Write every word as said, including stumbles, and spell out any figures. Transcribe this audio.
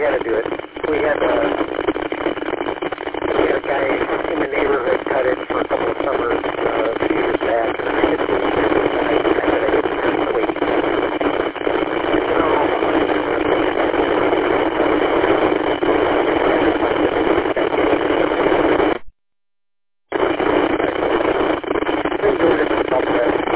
got to do it. We had, uh, we had a guy in the neighborhood cut it for a couple of summers, uh, a few years back, and I just didn't do it. I, I said I didn't wait. Been doing it for about